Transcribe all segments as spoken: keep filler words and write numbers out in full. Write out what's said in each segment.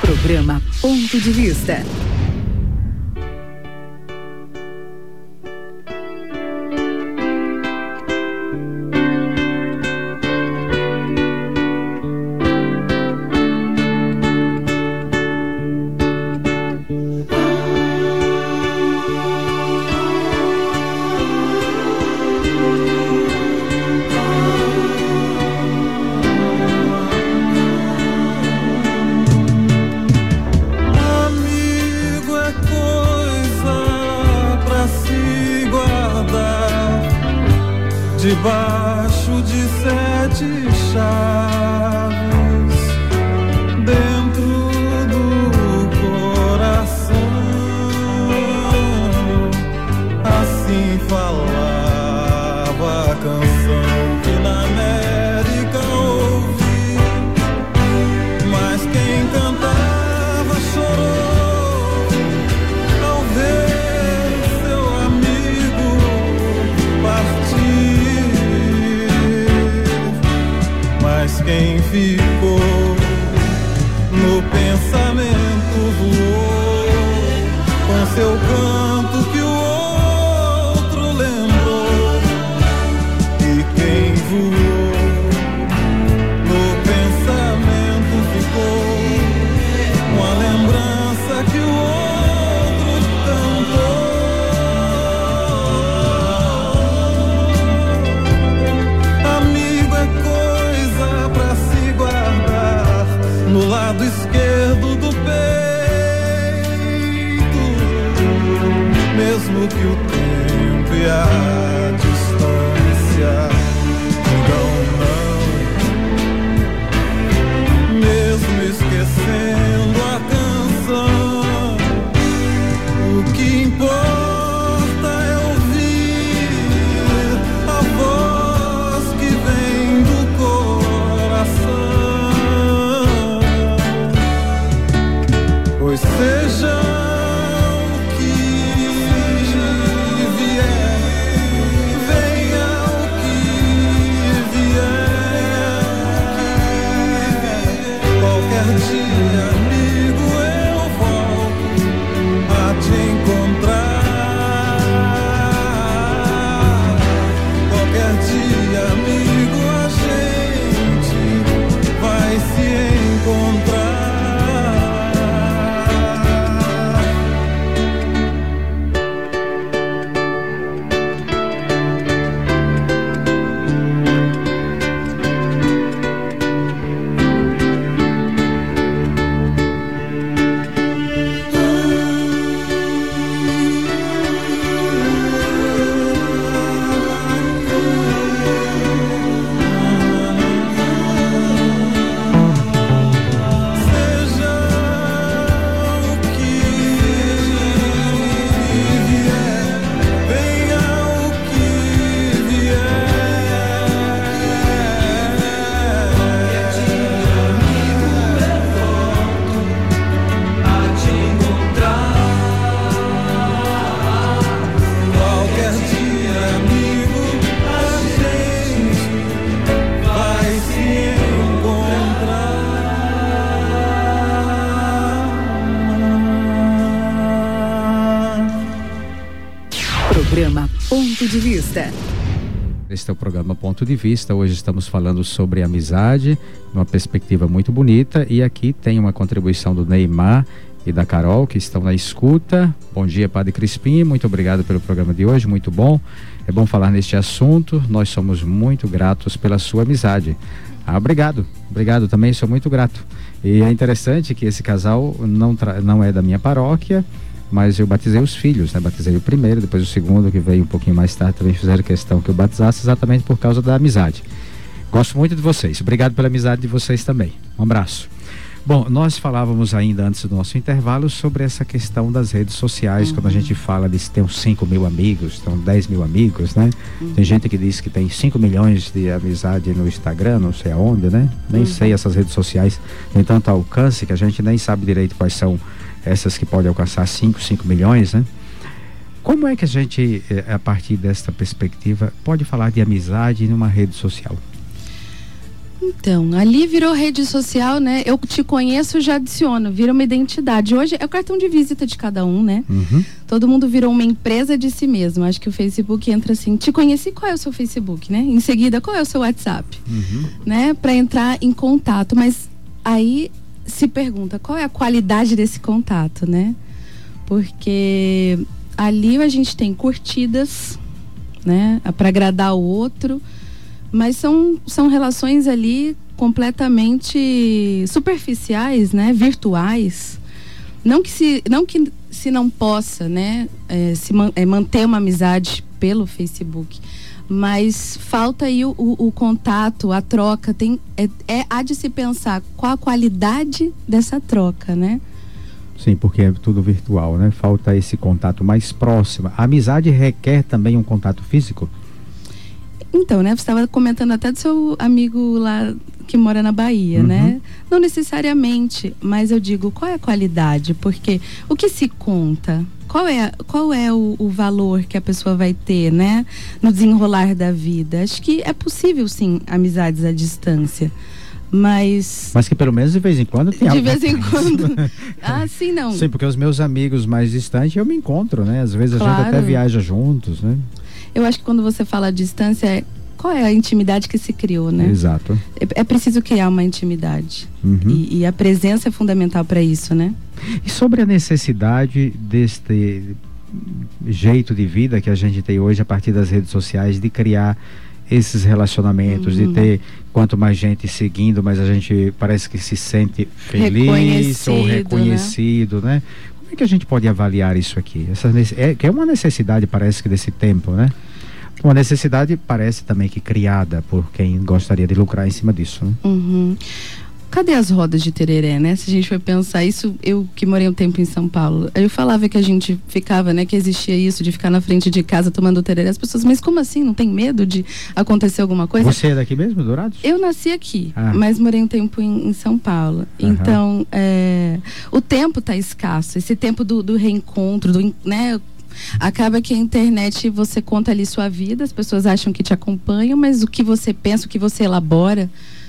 Programa Ponto de Vista. Debaixo de sete chaves, dentro do coração, assim falava a canção que na América ouvi, mas quem cantava chorou ao ver seu amigo partir. Mas quem ficou no pensamento voou com seu canto que o outro lembrou. E quem voou no pensamento ficou com a lembrança que o outro cantou. Amigo é coisa pra se guardar no lado esquerdo do peito, mesmo que o tempo e a distância digam não, mesmo esquecendo a canção, o que importa é ouvir a voz que vem do coração, pois seja o que vier, venha o que vier, qualquer dia, amigo, eu volto a te encontrar. Qualquer dia, amigo, a gente vai se encontrar. Programa Ponto de Vista. Este é o programa Ponto de Vista. Hoje estamos falando sobre amizade, uma perspectiva muito bonita. E aqui tem uma contribuição do Neymar e da Carol, que estão na escuta. Bom dia, Padre Crispim. Muito obrigado pelo programa de hoje, muito bom. É bom falar neste assunto. Nós somos muito gratos pela sua amizade. Ah, obrigado. Obrigado também, sou muito grato. E é interessante que esse casal não, tra- não é da minha paróquia, mas eu batizei os filhos, né? Batizei o primeiro, depois o segundo, que veio um pouquinho mais tarde, também fizeram questão que eu batizasse, exatamente por causa da amizade. Gosto muito de vocês, obrigado pela amizade de vocês também. Um abraço. Bom, nós falávamos ainda antes do nosso intervalo sobre essa questão das redes sociais, uhum. Quando a gente fala de ter uns cinco mil amigos, tem dez mil amigos, né? Uhum. Tem gente que diz que tem cinco milhões de amizade no Instagram, não sei aonde, né? Nem uhum. sei, essas redes sociais têm tanto alcance que a gente nem sabe direito quais são essas que podem alcançar cinco, cinco milhões, né? Como é que a gente, a partir desta perspectiva, pode falar de amizade numa rede social? Então, ali virou rede social, né? Eu te conheço, já adiciono, vira uma identidade. Hoje é o cartão de visita de cada um, né? Uhum. Todo mundo virou uma empresa de si mesmo. Acho que o Facebook entra assim, te conheci, qual é o seu Facebook, né? Em seguida, qual é o seu WhatsApp? Uhum. Né? Para entrar em contato. Mas aí se pergunta, qual é a qualidade desse contato, né? Porque ali a gente tem curtidas, né? Para agradar o outro. Mas são, são relações ali completamente superficiais, né? Virtuais. Não que se não, que se não possa, né? É, se man, é, manter uma amizade pelo Facebook. Mas falta aí o, o, o contato, a troca. Tem, é, é, há de se pensar qual a qualidade dessa troca, né? Sim, porque é tudo virtual, né? Falta esse contato mais próximo. A amizade requer também um contato físico? Então, né, você estava comentando até do seu amigo lá que mora na Bahia, uhum. né? Não necessariamente, mas eu digo, qual é a qualidade? Porque o que se conta? Qual é, qual é o, o valor que a pessoa vai ter, né? No desenrolar da vida? Acho que é possível, sim, amizades à distância. Mas... Mas que pelo menos de vez em quando tem De algo. vez em quando. Ah, sim, não. Sim, porque os meus amigos mais distantes eu me encontro, né? Às vezes Claro. a gente até viaja juntos, né? Eu acho que quando você fala distância, é, qual é a intimidade que se criou, né? Exato. É, é preciso criar uma intimidade. Uhum. E, e a presença é fundamental para isso, né? E sobre a necessidade deste jeito de vida que a gente tem hoje a partir das redes sociais, de criar esses relacionamentos, uhum. de ter quanto mais gente seguindo, mas a gente parece que se sente feliz ou reconhecido, né? né? Como é que a gente pode avaliar isso aqui? Essa, é, que é uma necessidade, parece que, desse tempo, né? Uma necessidade, parece também que criada por quem gostaria de lucrar em cima disso, né? Uhum. Cadê as rodas de tereré, né? Se a gente for pensar isso, eu que morei um tempo em São Paulo, eu falava que a gente ficava, né, que existia isso de ficar na frente de casa tomando tereré. As pessoas, mas como assim? Não tem medo de acontecer alguma coisa? Você é daqui mesmo, Dourados? Eu nasci aqui, ah. mas morei um tempo em, em São Paulo. Uhum. Então, é, o tempo está escasso. Esse tempo do, do reencontro, do, né? Acaba que a internet, você conta ali sua vida, as pessoas acham que te acompanham, mas o que você pensa, o que você elabora,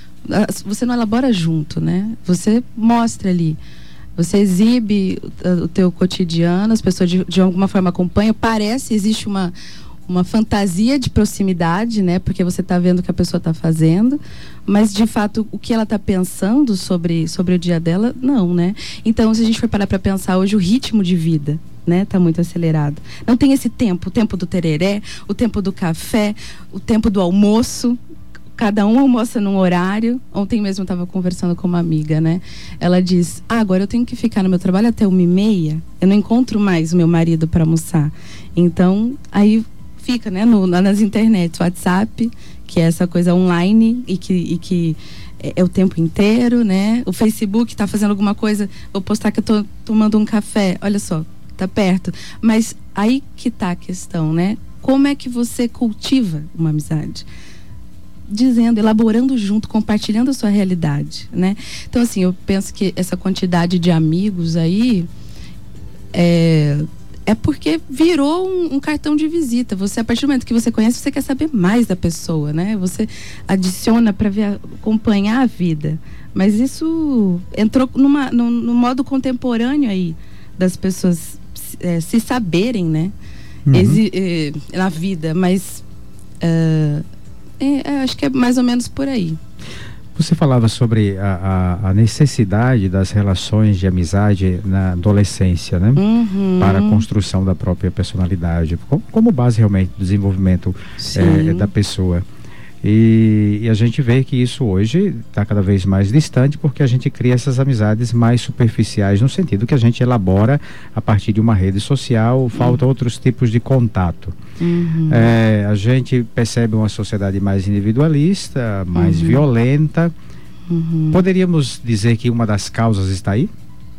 você não elabora junto, né? Você mostra ali, você exibe o, o teu cotidiano, as pessoas de, de alguma forma acompanham, parece, existe uma, uma fantasia de proximidade, né? Porque você está vendo o que a pessoa está fazendo, mas de fato o que ela está pensando sobre, sobre o dia dela, não, né? Então, se a gente for parar para pensar hoje, o ritmo de vida, né, tá muito acelerado. Não tem esse tempo, o tempo do tereré, o tempo do café, o tempo do almoço. Cada um almoça num horário. Ontem mesmo eu estava conversando com uma amiga, né? Ela diz, ah, agora eu tenho que ficar no meu trabalho até uma e meia. Eu não encontro mais o meu marido para almoçar. Então, aí fica, né, no, nas internets, WhatsApp, que é essa coisa online e que, e que é, é o tempo inteiro, né? O Facebook está fazendo alguma coisa, vou postar que eu tô tomando um café. Olha só, tá perto. Mas aí que tá a questão, né? Como é que você cultiva uma amizade? Dizendo, elaborando junto, compartilhando a sua realidade, né? Então, assim, eu penso que essa quantidade de amigos aí é, é porque virou um, um cartão de visita. Você, a partir do momento que você conhece, você quer saber mais da pessoa, né? Você adiciona para acompanhar a vida. Mas isso entrou numa, no, no modo contemporâneo aí das pessoas é, se saberem, né? Uhum. Exi, é, na vida, mas uh, É, acho que é mais ou menos por aí. Você falava sobre a, a, a necessidade das relações de amizade na adolescência, né? Uhum. Para a construção da própria personalidade, como, como base realmente do desenvolvimento é, da pessoa. E, e a gente vê que isso hoje está cada vez mais distante, porque a gente cria essas amizades mais superficiais, no sentido que a gente elabora a partir de uma rede social, falta uhum. outros tipos de contato. Uhum. É, a gente percebe uma sociedade mais individualista, mais uhum. violenta. Uhum. Poderíamos dizer que uma das causas está aí?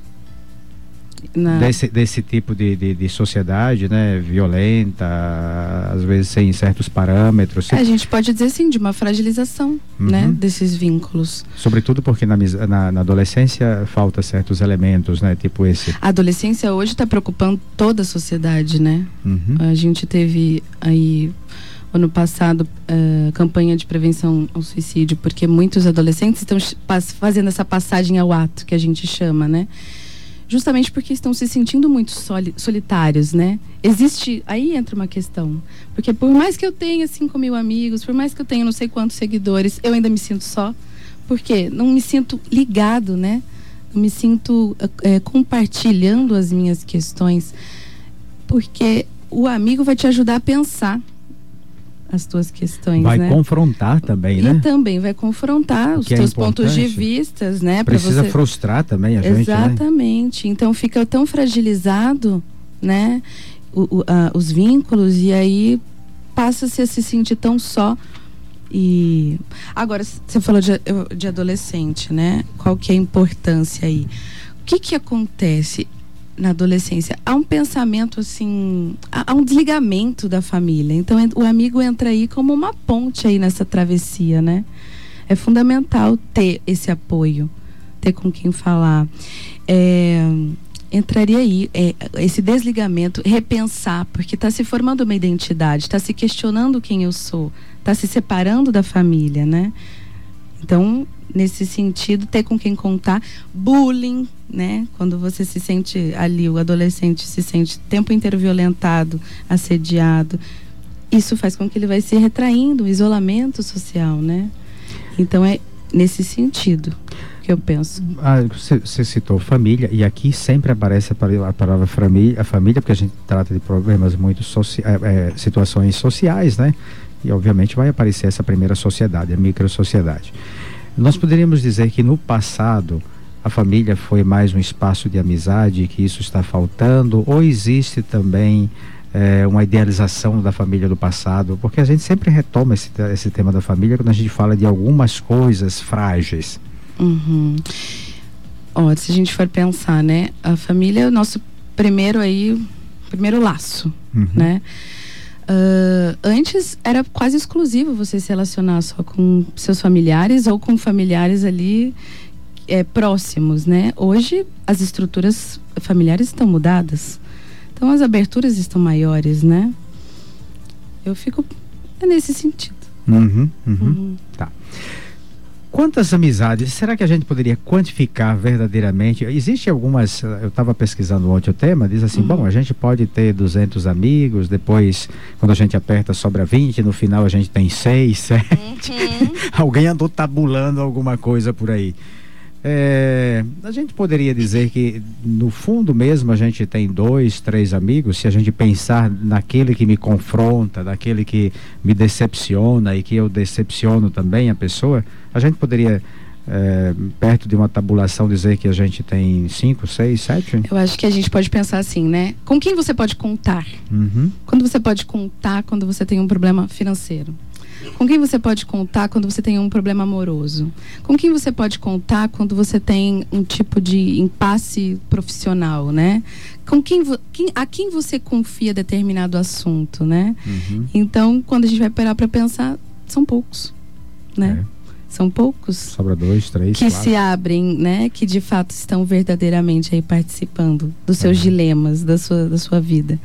Na... Desse, desse tipo de, de, de sociedade, né, violenta, às vezes sem certos parâmetros. É, a gente pode dizer sim, de uma fragilização, uhum. né, desses vínculos. Sobretudo porque na, na, na adolescência falta certos elementos, né, tipo esse. A adolescência hoje está preocupando toda a sociedade, né? Uhum. A gente teve aí ano passado, uh, campanha de prevenção ao suicídio, porque muitos adolescentes estão fazendo essa passagem ao ato, que a gente chama, né? Justamente porque estão se sentindo muito soli solitários, né? Existe, aí entra uma questão, porque por mais que eu tenha cinco mil amigos, por mais que eu tenha não sei quantos seguidores, eu ainda me sinto só, porque não me sinto ligado, né? Não me sinto é, compartilhando as minhas questões, porque o amigo vai te ajudar a pensar as tuas questões, vai né? confrontar também, e né? E também vai confrontar os teus é pontos de vistas, né? Precisa você... frustrar também a gente, exatamente, né? Então fica tão fragilizado, né? O, o, a, os vínculos, e aí passa-se a se sentir tão só. E agora, você falou de, de adolescente, né? Qual que é a importância aí? O que que acontece na adolescência? Há um pensamento assim, há um desligamento da família. Então o amigo entra aí como uma ponte aí nessa travessia, né? É fundamental ter esse apoio, ter com quem falar. É, entraria aí é, esse desligamento, repensar, porque está se formando uma identidade, está se questionando quem eu sou, está se separando da família, né? Então, nesse sentido, ter com quem contar. Bullying, né? Quando você se sente ali, o adolescente se sente o tempo inteiro violentado, assediado, isso faz com que ele vai se retraindo, o isolamento social, né? Então é nesse sentido que eu penso. Ah, você, você citou família, e aqui sempre aparece a palavra família, a família, porque a gente trata de problemas muito soci, é, é, situações sociais, né? E obviamente vai aparecer essa primeira sociedade, a microsociedade. Nós poderíamos dizer que no passado a família foi mais um espaço de amizade, que isso está faltando, ou existe também é, uma idealização da família do passado? Porque a gente sempre retoma esse, esse tema da família quando a gente fala de algumas coisas frágeis. Uhum. Ó, se a gente for pensar, né, a família é o nosso primeiro aí, primeiro laço, uhum. né? Uh, antes era quase exclusivo você se relacionar só com seus familiares ou com familiares ali é, próximos, né? Hoje as estruturas familiares estão mudadas, então as aberturas estão maiores, né? Eu fico é nesse sentido. Uhum, uhum. Uhum. Tá. Quantas amizades, será que a gente poderia quantificar verdadeiramente? Existem algumas, eu estava pesquisando ontem o tema, diz assim, uhum. bom, a gente pode ter duzentos amigos, depois, quando a gente aperta, sobra vinte, no final a gente tem seis, sete. Uhum. Alguém andou tabulando alguma coisa por aí. É, a gente poderia dizer que, no fundo mesmo, a gente tem dois, três amigos, se a gente pensar naquele que me confronta, naquele que me decepciona e que eu decepciono também a pessoa, a gente poderia, é, perto de uma tabulação, dizer que a gente tem cinco, seis, sete? Eu acho que a gente pode pensar assim, né? Com quem você pode contar? Uhum. Quando você pode contar quando você tem um problema financeiro? Com quem você pode contar quando você tem um problema amoroso? Com quem você pode contar quando você tem um tipo de impasse profissional, né? Com quem, quem a quem você confia determinado assunto, né? Uhum. Então, quando a gente vai parar para pensar, são poucos, né? É. São poucos. Sobra dois, três, que quatro. se abrem, né? Que de fato estão verdadeiramente aí participando dos seus uhum. dilemas, da sua, da sua vida.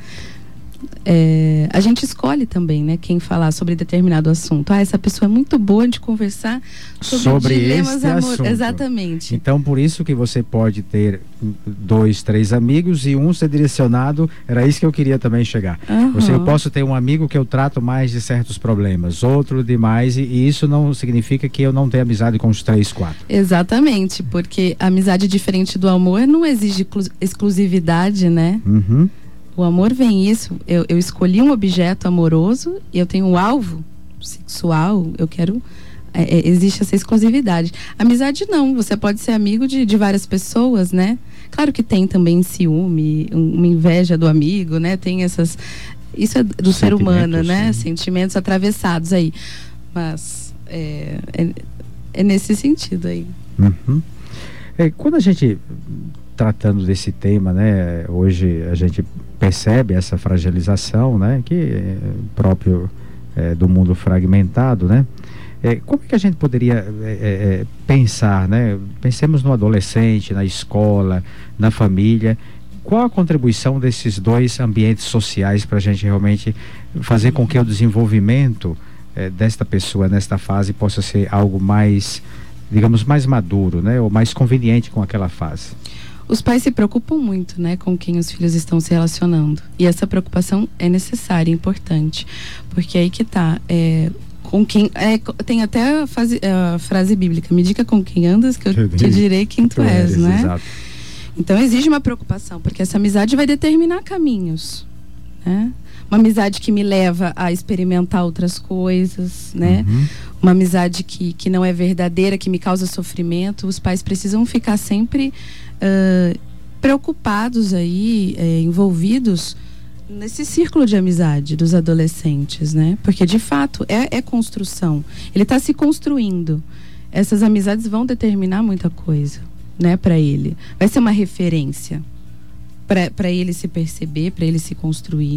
É, a gente escolhe também, né, quem falar sobre determinado assunto. Ah, essa pessoa é muito boa de conversar sobre, sobre dilemas amorosos. Exatamente. Então, por isso que você pode ter dois, três amigos e um ser direcionado. Era isso que eu queria também chegar. Uhum. Você, eu posso ter um amigo que eu trato mais de certos problemas, outro de mais, e, e isso não significa que eu não tenho amizade com os três, quatro. Exatamente, porque a amizade, diferente do amor, não exige exclusividade, né? Uhum. O amor vem isso, eu, eu escolhi um objeto amoroso e eu tenho um alvo sexual, eu quero, é, é, existe essa exclusividade. Amizade não, você pode ser amigo de, de várias pessoas, né? Claro que tem também ciúme, uma inveja do amigo, né? Tem essas, isso é do ser humano, né? Sim. Sentimentos atravessados aí, mas é, é, é nesse sentido aí. Uhum. É, quando a gente... tratando desse tema, né, hoje a gente percebe essa fragilização, né, que é próprio é, do mundo fragmentado, né, é, como é que a gente poderia é, é, pensar, né, pensemos no adolescente, na escola, na família, qual a contribuição desses dois ambientes sociais para a gente realmente fazer com que o desenvolvimento eh, desta pessoa nesta fase possa ser algo mais, digamos, mais maduro, né? Ou mais conveniente com aquela fase? Os pais se preocupam muito, né, com quem os filhos estão se relacionando. E essa preocupação é necessária, é importante. Porque aí que tá, é, com quem, é, tem até a, fase, a frase bíblica, me diga com quem andas que eu te direi quem tu és, né? Exato. Então exige uma preocupação, porque essa amizade vai determinar caminhos, né? Uma amizade que me leva a experimentar outras coisas, né? Uhum. Uma amizade que, que não é verdadeira, que me causa sofrimento. Os pais precisam ficar sempre uh, preocupados aí, eh, envolvidos nesse círculo de amizade dos adolescentes, né? Porque de fato é, é construção. Ele está se construindo. Essas amizades vão determinar muita coisa, né? Para ele. Vai ser uma referência para ele se perceber, para ele se construir.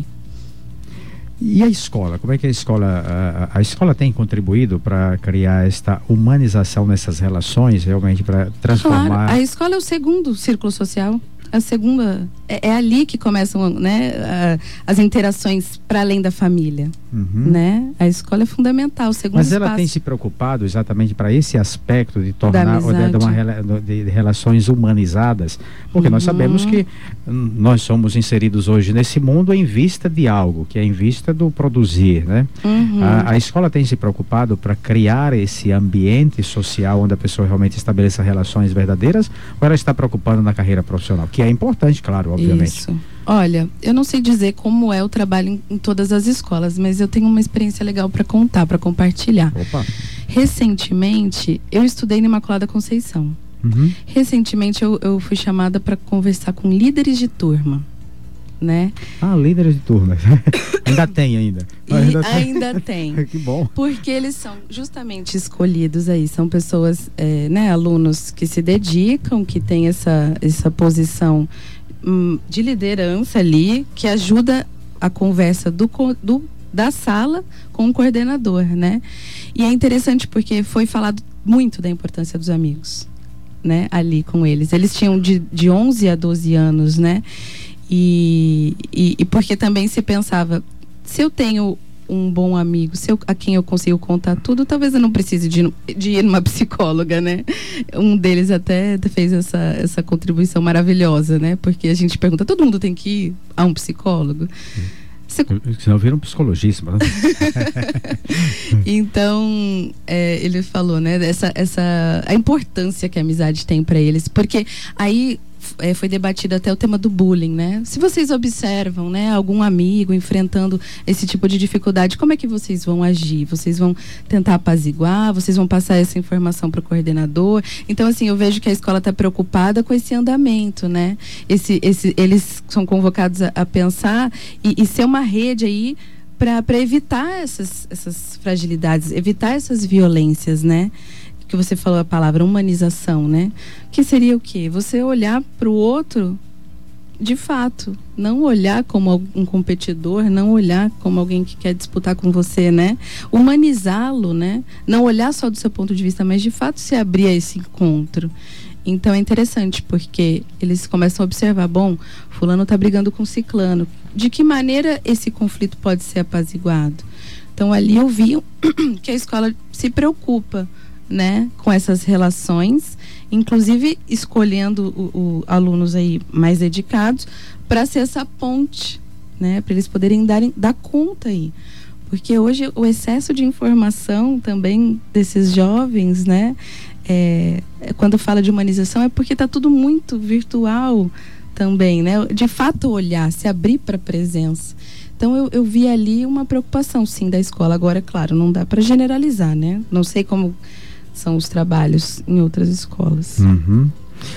E a escola? Como é que a escola a, a escola tem contribuído para criar esta humanização nessas relações, realmente para transformar? Claro, a escola é o segundo círculo social. A segunda é, é ali que começam, né, a, as interações para além da família, uhum. né? A escola é fundamental. O segundo Mas ela espaço. tem se preocupado exatamente para esse aspecto de tornar ou de, de, uma, de relações humanizadas, porque uhum. nós sabemos que hum, nós somos inseridos hoje nesse mundo em vista de algo, que é em vista do produzir, né? Uhum. A, a escola tem se preocupado para criar esse ambiente social onde a pessoa realmente estabeleça relações verdadeiras, ou ela está preocupando na carreira profissional? Que é importante, claro, obviamente. Isso. Olha, eu não sei dizer como é o trabalho em, em todas as escolas, mas eu tenho uma experiência legal para contar, para compartilhar. Opa. Recentemente, eu estudei na Imaculada Conceição. Uhum. Recentemente, eu, eu fui chamada para conversar com líderes de turma, né? Ah, líderes de turma. Ainda tem ainda. Ainda tem. ainda tem. Que bom. Porque eles são justamente escolhidos aí, são pessoas, é, né, alunos que se dedicam, que têm essa, essa posição hum, de liderança ali, que ajuda a conversa do, do, da sala com o coordenador, né? E é interessante porque foi falado muito da importância dos amigos, né, ali com eles. Eles tinham de, de onze a doze anos, né? E, e, e porque também se pensava, se eu tenho um bom amigo, se eu, a quem eu consigo contar tudo, talvez eu não precise de, de ir numa psicóloga, né? Um deles até fez essa, essa contribuição maravilhosa, né? Porque a gente pergunta, todo mundo tem que ir a um psicólogo? Você não vira um psicologista, né? Então, é, ele falou, né? Essa, essa, a importância que a amizade tem para eles, porque aí É, foi debatido até o tema do bullying, né? Se vocês observam, né, algum amigo enfrentando esse tipo de dificuldade, como é que vocês vão agir? Vocês vão tentar apaziguar? Vocês vão passar essa informação para o coordenador? Então, assim, eu vejo que a escola está preocupada com esse andamento, né? Esse, esse, eles são convocados a, a pensar e, e ser uma rede aí para evitar essas, essas fragilidades, evitar essas violências, né? Que você falou a palavra humanização, né? Que seria o quê? Você olhar para o outro de fato, não olhar como um competidor, não olhar como alguém que quer disputar com você, né? Humanizá-lo, né? Não olhar só do seu ponto de vista, mas de fato se abrir a esse encontro. Então é interessante porque eles começam a observar, bom, fulano tá brigando com ciclano. De que maneira esse conflito pode ser apaziguado? Então ali eu vi que a escola se preocupa, né, com essas relações, inclusive escolhendo o, o, alunos aí mais dedicados para ser essa ponte, né, para eles poderem dar, dar conta aí, porque hoje o excesso de informação também desses jovens, né, é, quando fala de humanização é porque está tudo muito virtual também, né, de fato olhar, se abrir para a presença. Então eu, eu vi ali uma preocupação sim da escola. Agora, claro, não dá para generalizar, né, não sei como são os trabalhos em outras escolas. Uhum.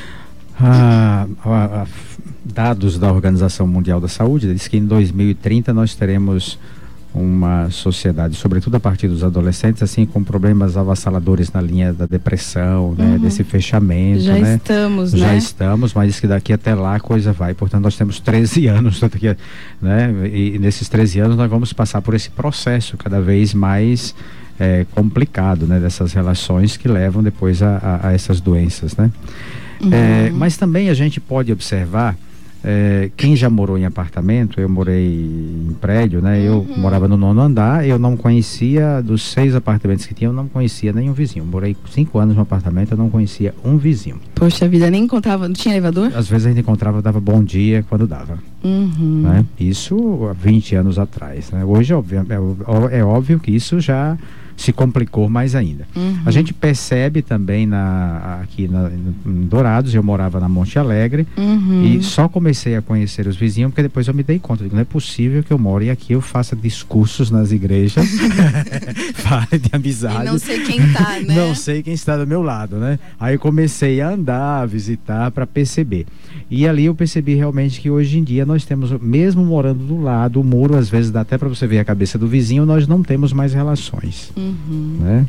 Ah, a, a, dados da Organização Mundial da Saúde diz que em dois mil e trinta nós teremos uma sociedade, sobretudo a partir dos adolescentes, assim, com problemas avassaladores na linha da depressão, né, uhum. desse fechamento. Já né? estamos, Já né? estamos, mas diz que daqui até lá a coisa vai. Portanto, nós temos treze anos, daqui, né? E, e nesses treze anos nós vamos passar por esse processo cada vez mais É, complicado, né, dessas relações que levam depois a, a, a essas doenças, né? Uhum. É, mas também a gente pode observar É, quem já morou em apartamento, eu morei em prédio, né? Eu uhum. morava no nono andar, eu não conhecia, dos seis apartamentos que tinha, eu não conhecia nenhum vizinho. Morei cinco anos no apartamento, eu não conhecia um vizinho. Poxa vida, nem encontrava, não tinha elevador? Às vezes a gente encontrava, dava bom dia quando dava. Uhum. Né? Isso há vinte anos atrás, né? Hoje óbvio, é, é óbvio que isso já se complicou mais ainda. Uhum. A gente percebe também na, aqui na, em Dourados, eu morava na Monte Alegre, uhum. e só comecei a conhecer os vizinhos porque depois eu me dei conta, digo, não é possível que eu moro e aqui eu faça discursos nas igrejas, fale de amizade. E não sei quem tá, né? Não sei quem está do meu lado, né? Aí eu comecei a andar, a visitar para perceber. E ali eu percebi realmente que hoje em dia nós temos, mesmo morando do lado, o muro às vezes dá até para você ver a cabeça do vizinho, nós não temos mais relações. Uhum. Né?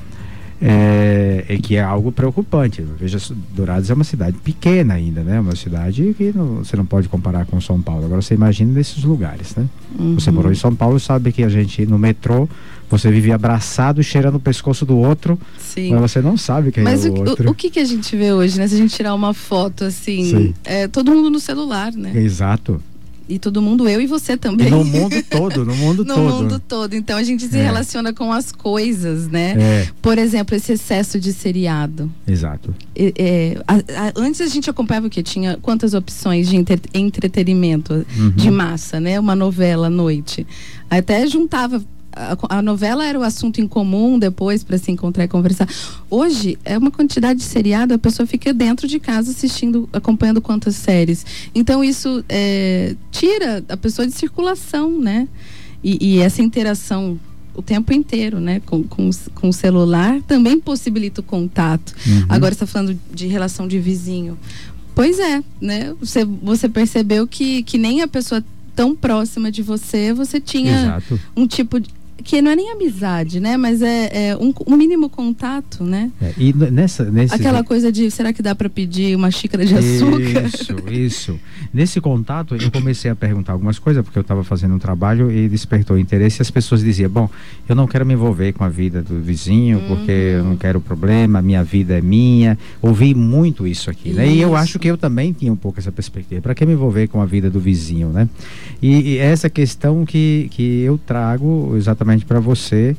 É, é que é algo preocupante. Veja, Dourados é uma cidade pequena ainda, né? Uma cidade que não, você não pode comparar com São Paulo. Agora você imagina nesses lugares, né? Uhum. Você morou em São Paulo, sabe que a gente no metrô você vive abraçado, cheirando o pescoço do outro. Sim. Mas você não sabe quem mas é o, o outro. Mas o que, que a gente vê hoje, né? Se a gente tirar uma foto assim, é, todo mundo no celular, né? Exato. E todo mundo, eu e você também. E no mundo todo, no mundo no todo. No mundo todo. Então a gente se é. relaciona com as coisas, né? É. Por exemplo, esse excesso de seriado. Exato. É, é, a, a, antes a gente acompanhava o quê? Tinha quantas opções de entre, entretenimento uhum. de massa, né? Uma novela à noite. Até juntava. A, a novela era o assunto em comum depois para se encontrar e conversar. Hoje é uma quantidade de seriado, a pessoa fica dentro de casa assistindo, acompanhando quantas séries. Então isso é, tira a pessoa de circulação, né? E, e essa interação o tempo inteiro, né? Com, com, com o celular também possibilita o contato. Uhum. Agora você está falando de relação de vizinho. Pois é, né? Você, você percebeu que, que nem a pessoa tão próxima de você, você tinha Exato. um tipo de... que não é nem amizade, né? Mas é, é um, um mínimo contato, né? É, e nessa, nesse... Aquela coisa de, será que dá para pedir uma xícara de açúcar? Isso, isso. Nesse contato, eu comecei a perguntar algumas coisas, porque eu estava fazendo um trabalho e despertou interesse, e as pessoas diziam, bom, eu não quero me envolver com a vida do vizinho, uhum. porque eu não quero problema, minha vida é minha. Ouvi muito isso aqui, isso. né? E eu acho que eu também tinha um pouco essa perspectiva. Para que me envolver com a vida do vizinho, né? E, e essa questão que, que eu trago exatamente para você,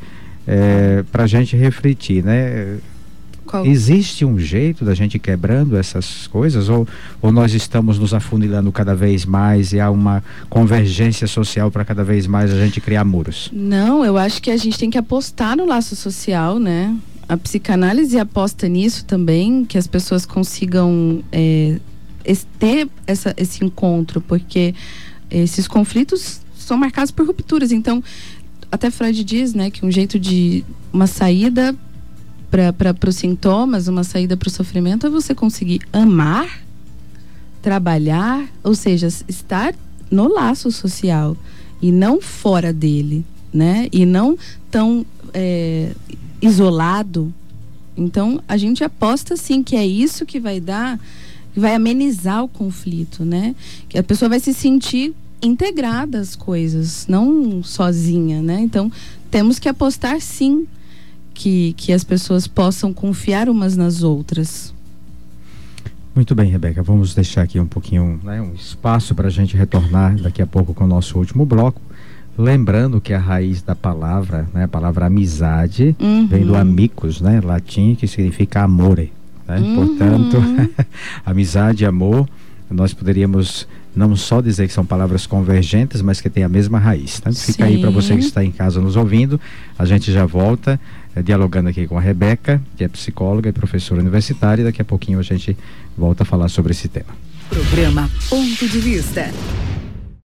é, para a gente refletir, né? Qual? Existe um jeito da gente ir quebrando essas coisas ou, ou nós estamos nos afunilando cada vez mais e há uma convergência social para cada vez mais a gente criar muros? Não, eu acho que a gente tem que apostar no laço social, né? A psicanálise aposta nisso também, que as pessoas consigam é, ter essa, esse encontro, porque esses conflitos são marcados por rupturas. Então até Freud diz, né, que um jeito de uma saída para os sintomas, uma saída para o sofrimento é você conseguir amar, trabalhar, ou seja, estar no laço social e não fora dele, né? E não tão é, isolado. Então a gente aposta sim que é isso que vai dar, que vai amenizar o conflito, né? Que a pessoa vai se sentir integrada às coisas, não sozinha, né? Então, temos que apostar sim que, que as pessoas possam confiar umas nas outras. Muito bem, Rebeca, vamos deixar aqui um pouquinho, né, um espaço para a gente retornar daqui a pouco com o nosso último bloco. Lembrando que a raiz da palavra, né, a palavra amizade, uhum. vem do amicus, né, latim, que significa amore, né? Uhum. Portanto, amizade e amor, nós poderíamos não só dizer que são palavras convergentes, mas que tem a mesma raiz, né? Fica aí para você que está em casa nos ouvindo. A gente já volta é, dialogando aqui com a Rebeca, que é psicóloga e professora universitária, e daqui a pouquinho a gente volta a falar sobre esse tema. Programa Ponto de Vista.